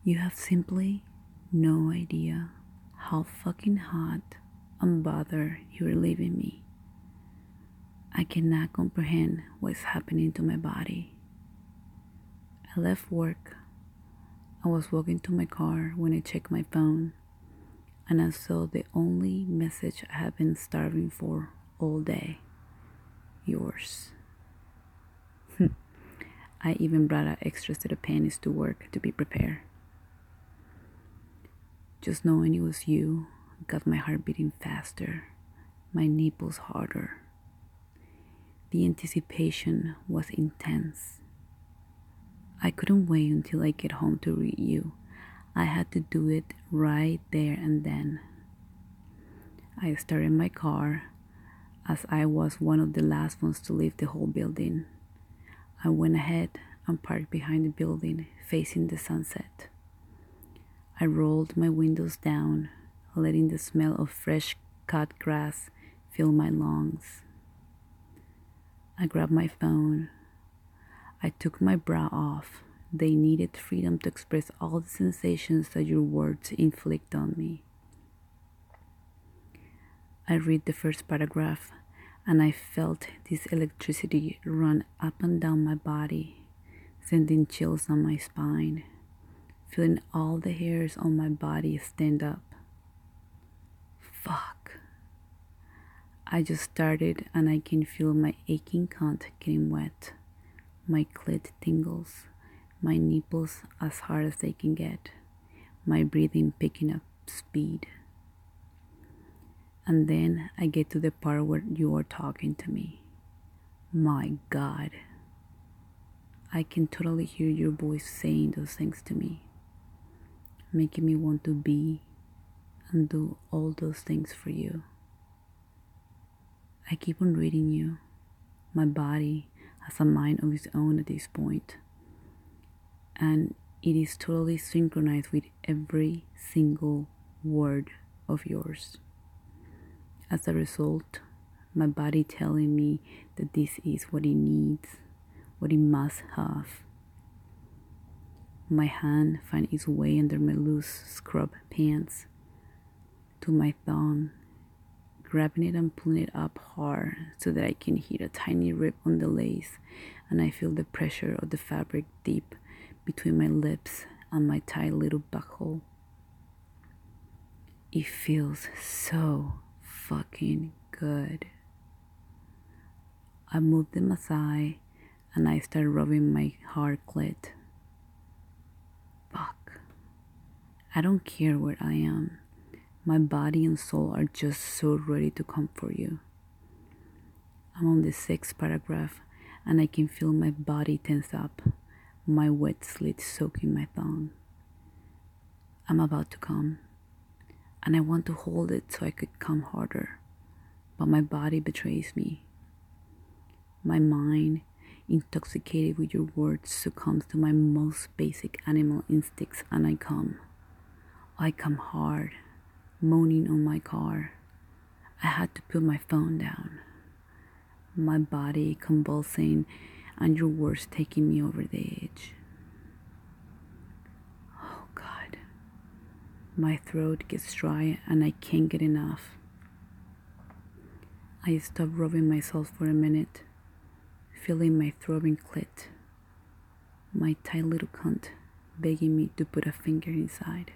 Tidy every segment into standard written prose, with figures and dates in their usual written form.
You have simply no idea how fucking hot and bothered you're leaving me. I cannot comprehend what's happening to my body. I left work. I was walking to my car when I checked my phone, and I saw the only message I have been starving for all day. Yours. I even brought an extra set of panties to work to be prepared. Just knowing it was you got my heart beating faster, my nipples harder. The anticipation was intense. I couldn't wait until I get home to read you. I had to do it right there and then. I started my car as I was one of the last ones to leave the whole building. I went ahead and parked behind the building facing the sunset. I rolled my windows down, letting the smell of fresh cut grass fill my lungs. I grabbed my phone. I took my bra off. They needed freedom to express all the sensations that your words inflict on me. I read the first paragraph, and I felt this electricity run up and down my body, sending chills on my spine, feeling all the hairs on my body stand up. Fuck. I just started and I can feel my aching cunt getting wet. My clit tingles, my nipples as hard as they can get, my breathing picking up speed. And then I get to the part where you are talking to me. My God. I can totally hear your voice saying those things to me, making me want to be and do all those things for you. I keep on reading you. My body has a mind of its own at this point, and it is totally synchronized with every single word of yours. As a result, my body telling me that this is what it needs, what it must have. My hand finds its way under my loose scrub pants to my thong, grabbing it and pulling it up hard so that I can hear a tiny rip on the lace, and I feel the pressure of the fabric deep between my lips and my tight little butthole. It feels so fucking good. I moved them aside and I start rubbing my hard clit. Fuck. I don't care where I am. My body and soul are just so ready to come for you. I'm on the 6th paragraph and I can feel my body tense up, my wet slit soaking my thong. I'm about to come, and I want to hold it so I could come harder, but my body betrays me. My mind, intoxicated with your words, succumbs to my most basic animal instincts, and I come. I come hard, moaning on my car. I had to put my phone down. My body convulsing and your words taking me over the edge. Oh God. My throat gets dry and I can't get enough. I stop rubbing myself for a minute, feeling my throbbing clit, my tight little cunt begging me to put a finger inside.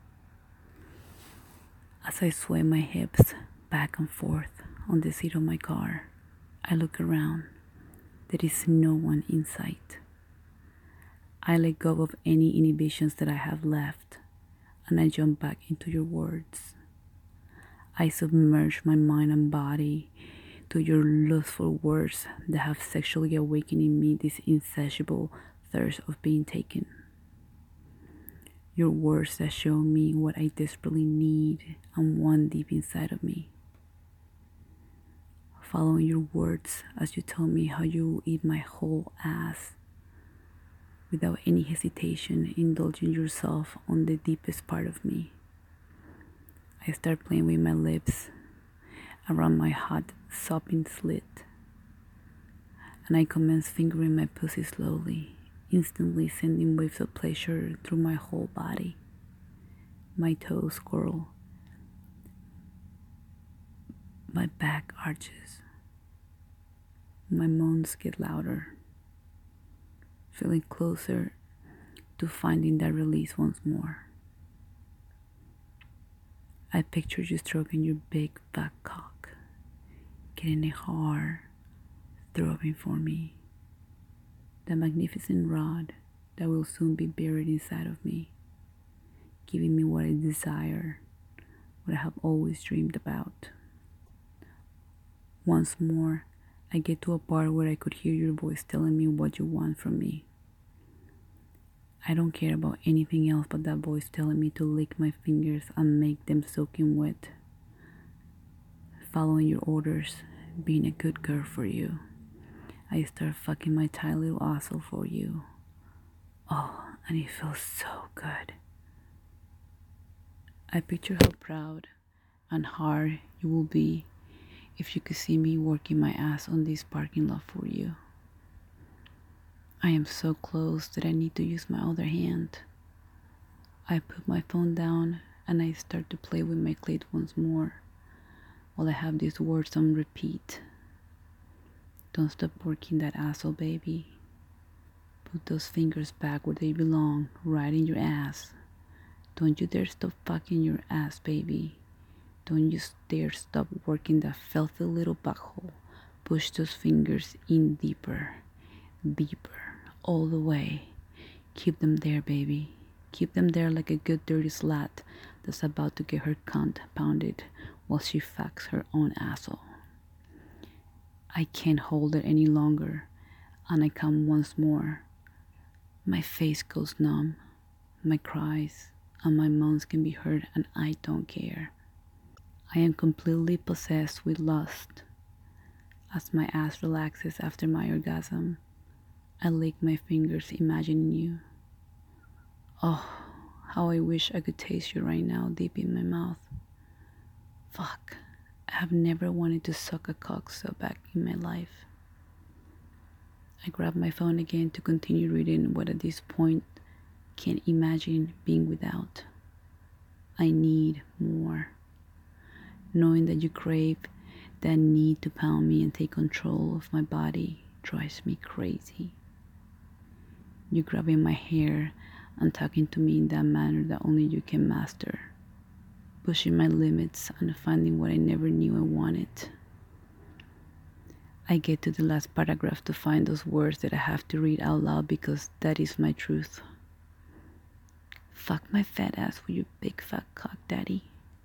As I sway my hips back and forth on the seat of my car, I look around. There is no one in sight. I let go of any inhibitions that I have left, and I jump back into your words. I submerge my mind and body to your lustful words that have sexually awakened in me this insatiable thirst of being taken. Your words that show me what I desperately need and want deep inside of me. Following your words as you tell me how you will eat my whole ass without any hesitation, indulging yourself on the deepest part of me. I start playing with my lips around my hot, sopping slit, and I commence fingering my pussy slowly, instantly sending waves of pleasure through my whole body. My toes curl, my back arches, my moans get louder, feeling closer to finding that release once more. I picture you stroking your big fat cock, getting it hard, throbbing for me. The magnificent rod that will soon be buried inside of me, giving me what I desire, what I have always dreamed about. Once more, I get to a part where I could hear your voice telling me what you want from me. I don't care about anything else but that voice telling me to lick my fingers and make them soaking wet. Following your orders, being a good girl for you. I start fucking my tiny little asshole for you. Oh, and it feels so good. I picture how proud and hard you will be if you could see me working my ass on this parking lot for you. I am so close that I need to use my other hand. I put my phone down and I start to play with my clit once more while I have these words on repeat. Don't stop working that asshole, baby. Put those fingers back where they belong, right in your ass. Don't you dare stop fucking your ass, baby. Don't you dare stop working that filthy little butthole. Push those fingers in deeper, deeper, all the way. Keep them there, baby. Keep them there like a good dirty slut that's about to get her cunt pounded while she fucks her own asshole. I can't hold it any longer, and I come once more. My face goes numb, my cries and my moans can be heard, and I don't care. I am completely possessed with lust. As my ass relaxes after my orgasm, I lick my fingers imagining you. Oh, how I wish I could taste you right now deep in my mouth. Fuck, I have never wanted to suck a cock so bad in my life. I grab my phone again to continue reading what at this point can't imagine being without. I need more. Knowing that you crave that need to pound me and take control of my body drives me crazy. You grabbing my hair and talking to me in that manner that only you can master. Pushing my limits and finding what I never knew I wanted. I get to the last paragraph to find those words that I have to read out loud because that is my truth. Fuck my fat ass with your big fat cock, daddy.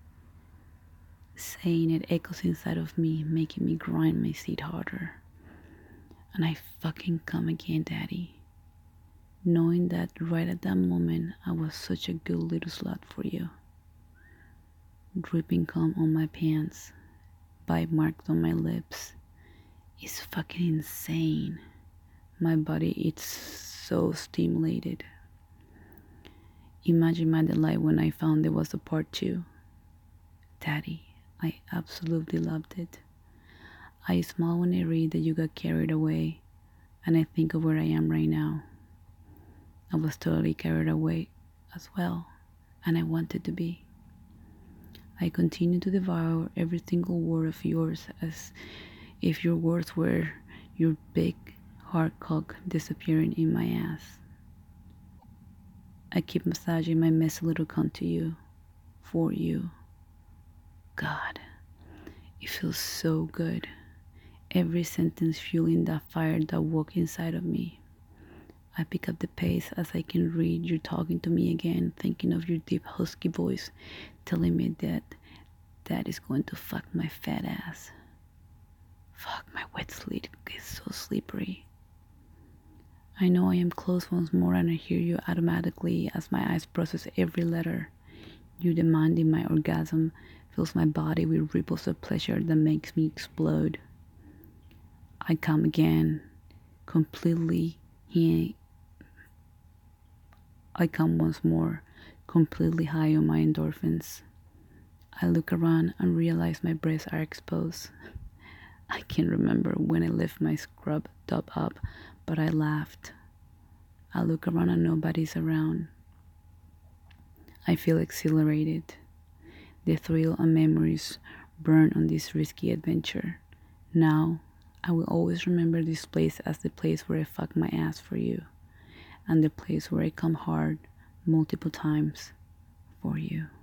Saying it echoes inside of me, making me grind my seat harder. And I fucking come again, daddy. Knowing that right at that moment, I was such a good little slut for you. Dripping cum on my pants, bite marks on my lips. It's fucking insane. My body is so stimulated. Imagine my delight when I found there was a part 2. Daddy, I absolutely loved it. I smile when I read that you got carried away, and I think of where I am right now. I was totally carried away as well, and I wanted to be. I continue to devour every single word of yours as if your words were your big hard cock disappearing in my ass. I keep massaging my messy little cunt to you, for you. God, it feels so good. Every sentence fueling that fire that woke inside of me. I pick up the pace as I can read you talking to me again, thinking of your deep husky voice telling me that Dad is going to fuck my fat ass. Fuck, my wet slit is so slippery. I know I am close once more and I hear you automatically as my eyes process every letter. You demanding my orgasm fills my body with ripples of pleasure that makes me explode. I come again, completely I come once more, completely high on my endorphins. I look around and realize my breasts are exposed. I can't remember when I lift my scrub top up, but I laughed. I look around and nobody's around. I feel exhilarated. The thrill and memories burn on this risky adventure. Now, I will always remember this place as the place where I fuck my ass for you, and the place where I come hard multiple times for you.